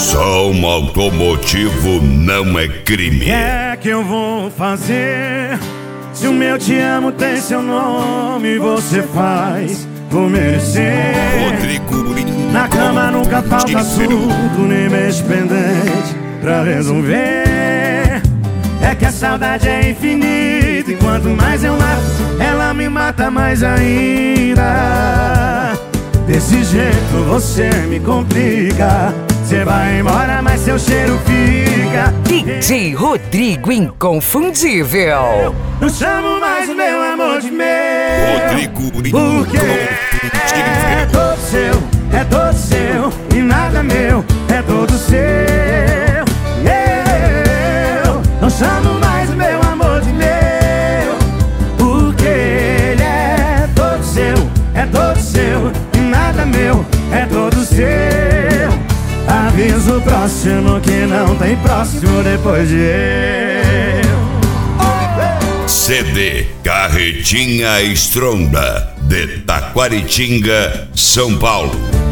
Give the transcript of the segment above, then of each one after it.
Som automotivo não é crime. O que é que eu vou fazer? Se o meu te amo tem seu nome, você faz por merecer. Rodrigo Na cama nunca falta assunto, nem mês pendente pra resolver. É que a saudade é infinita e quanto mais eu mato, ela me mata mais ainda. Desse jeito você me complica. Você vai embora, mas seu cheiro fica. DJ Rodrigo Inconfundível. Não chamo mais o meu amor de meu, Rodrigo porque é todo seu, é todo seu e nada meu, é todo seu. Eu não chamo mais o meu amor de meu, porque ele é todo seu, é todo seu e nada meu, é todo seu. Aviso próximo que não tem próximo depois de eu. CD Carretinha Estronda, de Taquaritinga, São Paulo.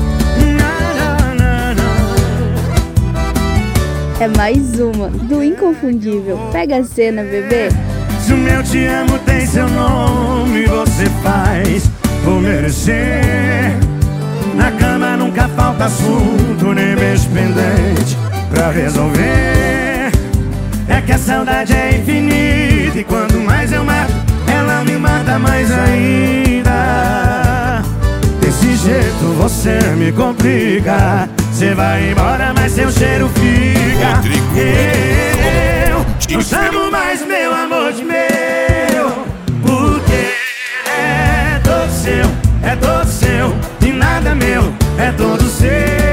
É mais uma do Inconfundível. Pega a cena, bebê. Se o meu te amo tem seu nome, você faz por merecer. Na cama nunca falta assunto, nem beijo pendente pra resolver. É que a saudade é infinita e quanto mais eu mato, ela me mata mais ainda. Desse jeito você me complica. Você vai embora, mas seu cheiro fica. Rodrigo Eu não chamo mais meu amor de meu, porque é todo seu, é todo seu e nada meu, é todo seu.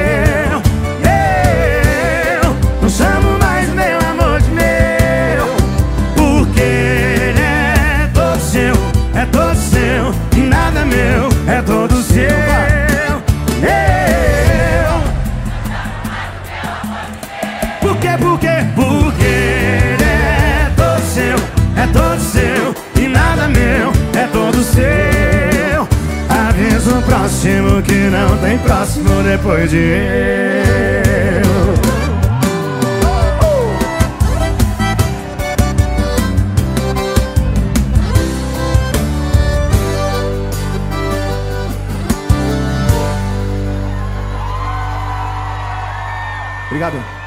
Eu não chamo mais meu amor de meu, porque ele é todo seu, é todo seu e nada meu, é todo seu. Porque ele é todo seu, é todo seu e nada meu, é todo seu. Aviso próximo que não tem próximo depois de eu. Obrigado.